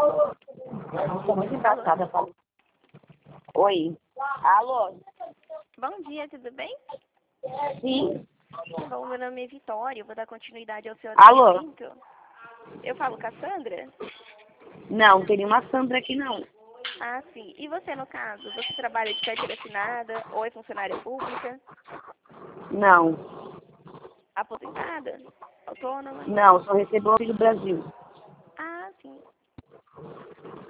Estou muito engraçada. Oi. Alô? Bom dia, tudo bem? Sim. Bom, meu nome é Vitória, eu vou dar continuidade ao seu Alô? atendimento. Eu falo com a Sandra? Não, não tem nenhuma Sandra aqui, não. Ah, sim. E você, no caso? Você trabalha de carteira assinada ou é funcionária pública? Não. Aposentada? Autônoma? Não, só recebo aqui do Brasil.